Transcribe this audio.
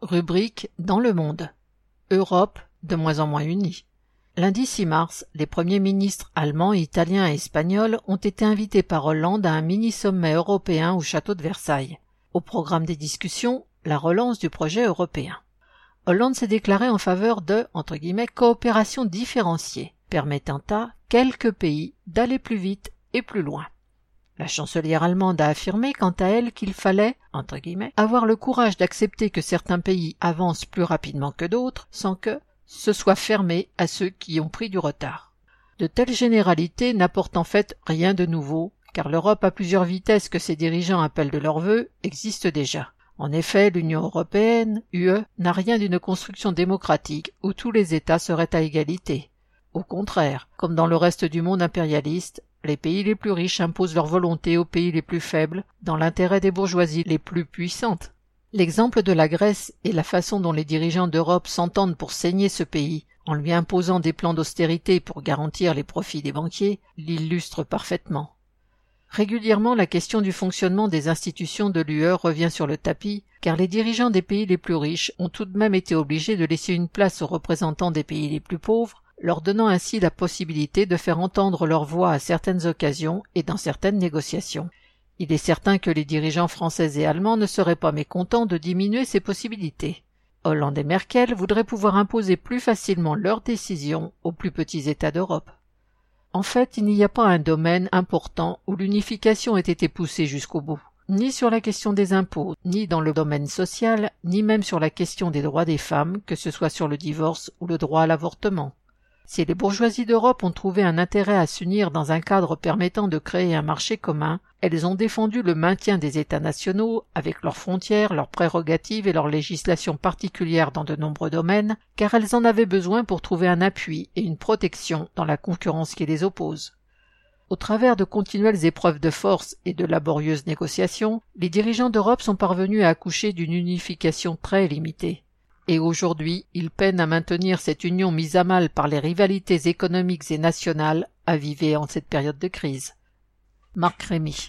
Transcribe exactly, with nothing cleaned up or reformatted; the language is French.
Rubrique dans le monde. Europe de moins en moins unie. Lundi six mars, les premiers ministres allemands, italiens et espagnols ont été invités par Hollande à un mini-sommet européen au château de Versailles. Au programme des discussions, la relance du projet européen. Hollande s'est déclaré en faveur de, entre guillemets, coopération différenciée, permettant à quelques pays d'aller plus vite et plus loin. La chancelière allemande a affirmé quant à elle qu'il fallait, entre guillemets, avoir le courage d'accepter que certains pays avancent plus rapidement que d'autres sans que ce soit fermé à ceux qui ont pris du retard. De telles généralités n'apportent en fait rien de nouveau, car l'Europe à plusieurs vitesses que ses dirigeants appellent de leur vœu existe déjà. En effet, l'Union européenne, U E, n'a rien d'une construction démocratique où tous les États seraient à égalité. Au contraire, comme dans le reste du monde impérialiste, les pays les plus riches imposent leur volonté aux pays les plus faibles, dans l'intérêt des bourgeoisies les plus puissantes. L'exemple de la Grèce et la façon dont les dirigeants d'Europe s'entendent pour saigner ce pays, en lui imposant des plans d'austérité pour garantir les profits des banquiers, l'illustrent parfaitement. Régulièrement, la question du fonctionnement des institutions de l'U E revient sur le tapis, car les dirigeants des pays les plus riches ont tout de même été obligés de laisser une place aux représentants des pays les plus pauvres, leur donnant ainsi la possibilité de faire entendre leur voix à certaines occasions et dans certaines négociations. Il est certain que les dirigeants français et allemands ne seraient pas mécontents de diminuer ces possibilités. Hollande et Merkel voudraient pouvoir imposer plus facilement leurs décisions aux plus petits États d'Europe. En fait, il n'y a pas un domaine important où l'unification ait été poussée jusqu'au bout, ni sur la question des impôts, ni dans le domaine social, ni même sur la question des droits des femmes, que ce soit sur le divorce ou le droit à l'avortement. Si les bourgeoisies d'Europe ont trouvé un intérêt à s'unir dans un cadre permettant de créer un marché commun, elles ont défendu le maintien des États nationaux, avec leurs frontières, leurs prérogatives et leurs législations particulières dans de nombreux domaines, car elles en avaient besoin pour trouver un appui et une protection dans la concurrence qui les oppose. Au travers de continuelles épreuves de force et de laborieuses négociations, les dirigeants d'Europe sont parvenus à accoucher d'une unification très limitée. Et aujourd'hui, ils peinent à maintenir cette union mise à mal par les rivalités économiques et nationales avivées en cette période de crise. Marc Rémy.